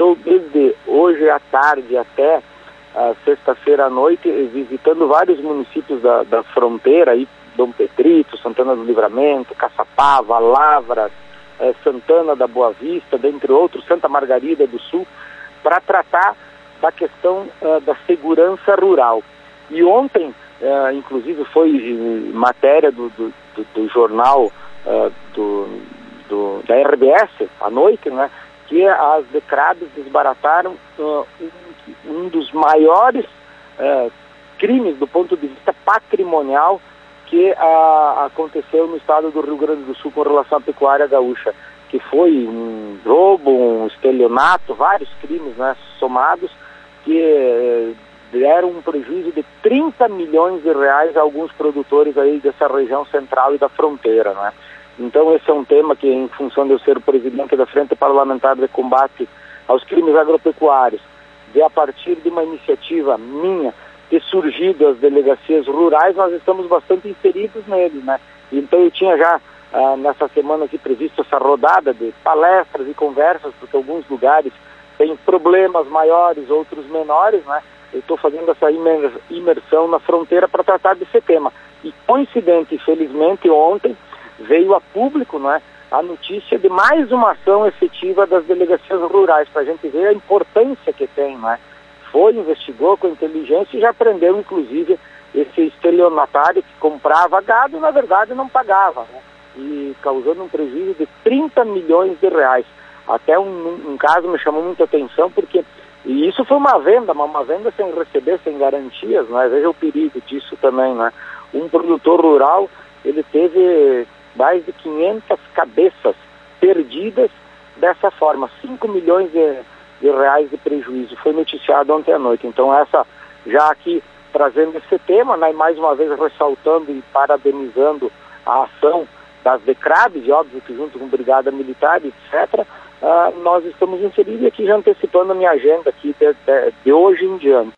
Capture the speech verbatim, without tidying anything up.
estou desde hoje à tarde até a sexta-feira à noite visitando vários municípios da, da fronteira, aí, Dom Pedrito, Santana do Livramento, Caçapava, Lavras, eh, Santana da Boa Vista, dentre outros, Santa Margarida do Sul, para tratar da questão uh, da segurança rural. E ontem, uh, inclusive, foi uh, matéria do, do, do, do jornal uh, do, do, da R B S, à noite, né, que as Decrabs desbarataram uh, um, um dos maiores uh, crimes do ponto de vista patrimonial que uh, aconteceu no estado do Rio Grande do Sul com relação à pecuária gaúcha, que foi um roubo, um estelionato, vários crimes, né, somados, que eh, deram um prejuízo de trinta milhões de reais a alguns produtores aí dessa região central e da fronteira, né? Então esse é um tema que, em função de eu ser o presidente da Frente Parlamentar de Combate aos Crimes Agropecuários, de a partir de uma iniciativa minha ter surgido as delegacias rurais, nós estamos bastante inseridos nele, né? Então eu tinha já ah, nessa semana aqui previsto essa rodada de palestras e conversas, porque alguns lugares tem problemas maiores, outros menores, né? Eu estou fazendo essa imersão na fronteira para tratar desse tema. E, coincidente, felizmente, ontem veio a público, né, a notícia de mais uma ação efetiva das delegacias rurais, para a gente ver a importância que tem, né? Foi, investigou com inteligência e já prendeu, inclusive, esse estelionatário que comprava gado e, na verdade, não pagava, né? E causando um prejuízo de trinta milhões de reais. Até um, um caso me chamou muita atenção, porque e isso foi uma venda, uma, uma venda sem receber, sem garantias, né? Veja o perigo disso também, né? Um produtor rural, ele teve mais de quinhentas cabeças perdidas dessa forma, cinco milhões de, de reais de prejuízo, foi noticiado ontem à noite. Então essa, já aqui trazendo esse tema, né? Mais uma vez ressaltando e parabenizando a ação das Decrabs, e óbvio que junto com Brigada Militar, etcétera, Uh, nós estamos inseridos aqui já antecipando a minha agenda aqui de, de, de hoje em diante.